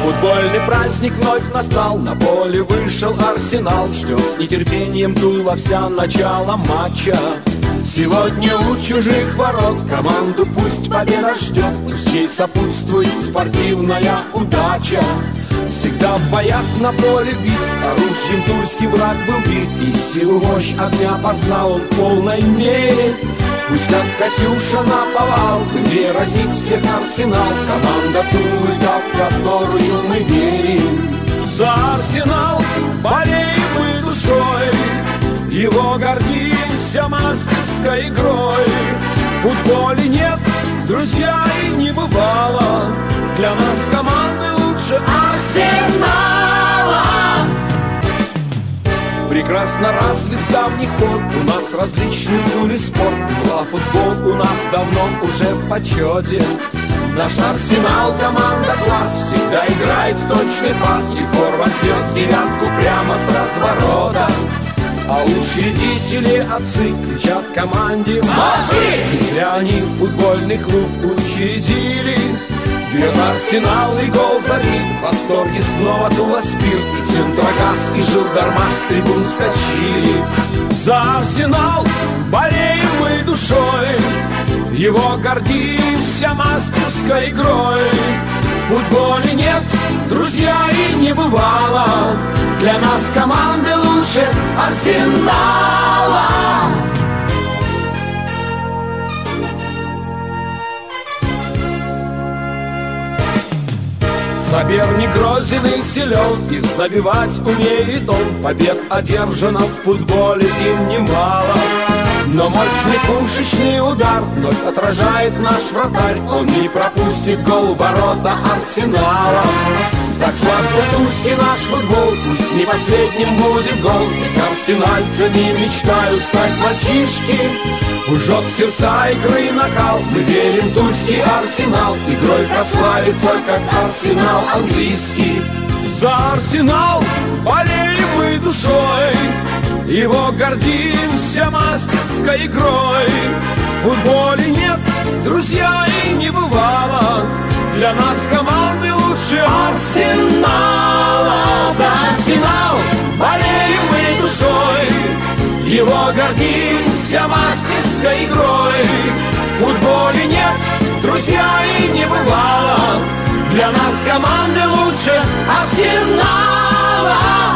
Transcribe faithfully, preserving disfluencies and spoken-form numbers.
Футбольный праздник вновь настал, на поле вышел Арсенал. Ждет с нетерпением Тула вся начало матча. Сегодня у чужих ворот команду пусть победа ждет, пусть ей сопутствует спортивная удача. Всегда в боях на поле бит, оружием тульский враг был бит, и силу мощь огня познал он в полной мере. Пусть как Катюша наповал, в игре разит всех Арсенал, команда Тулы, да, в которую мы верим. За Арсенал болеем мы душой, его гордимся мастерской игрой. В футболе нет, друзья, и не бывало для нас команды лучше Арсенала. Прекрасно развит с давних пор у нас различный в Туле спорт, а футбол у нас давно уже в почете. Наш Арсенал команда класс, всегда играет в точный пас, и форвард бьет девятку прямо с разворота. А учредители отцы кричат команде «Молодцы!» И зря они футбольный клуб учредили. Бьет Арсенал и гол забит, в восторге снова Тула спирт, и Центрогаз, и Жилдармаш с трибун скачили. За Арсенал болеем мы душой, его гордимся мастерской игрой. В футболе нет, друзья, и не бывало для нас команды лучше Арсенала. Соперник грозен и силен, и забивать умеет он. Побед одержано в футболе им немало. Но мощный пушечный удар вновь отражает наш вратарь. Он не пропустит гол в ворота Арсенала. Так славься тульский наш футбол, пусть не последним будет гол. Ведь арсенальцами мечтают стать мальчишки. Ужжет сердца игры накал, мы верим тульский Арсенал, игрой прославится, как Арсенал английский. За Арсенал болеем мы душой, его гордимся мастерской игрой. В футболе нет, друзья, и не бывало для нас команды лучше Арсенала. За Арсенал болеем мы душой, его гордимся мастерской игрой. В футболе нет, друзья, и не бывало для нас команды лучше Арсенала.